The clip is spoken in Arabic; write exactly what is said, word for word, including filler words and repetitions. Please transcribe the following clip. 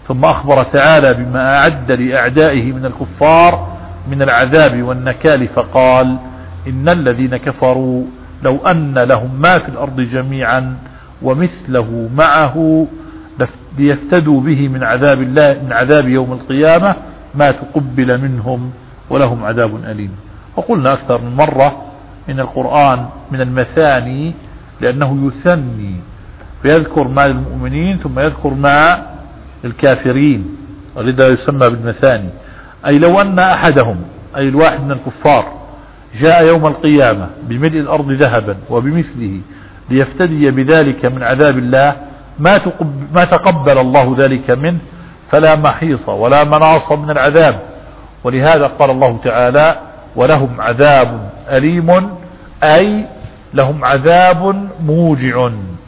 ثم أخبر تعالى بما أعد لأعدائه من الكفار من العذاب والنكال فقال إن الذين كفروا لو أن لهم ما في الأرض جميعا ومثله معه ليفتدوا به من عذاب الله من عذاب يوم القيامة ما تقبل منهم ولهم عذاب أليم. وقلنا أكثر من مرة من القرآن من المثاني لأنه يثني فيذكر مع المؤمنين ثم يذكر مع الكافرين ولذا يسمى بالمثاني. أي لو أن أحدهم أي الواحد من الكفار جاء يوم القيامة بملء الأرض ذهبا وبمثله ليفتدي بذلك من عذاب الله ما, ما تقبل الله ذلك منه فلا محيص ولا مناص من العذاب. ولهذا قال الله تعالى ولهم عذاب أليم أي لهم عذاب موجع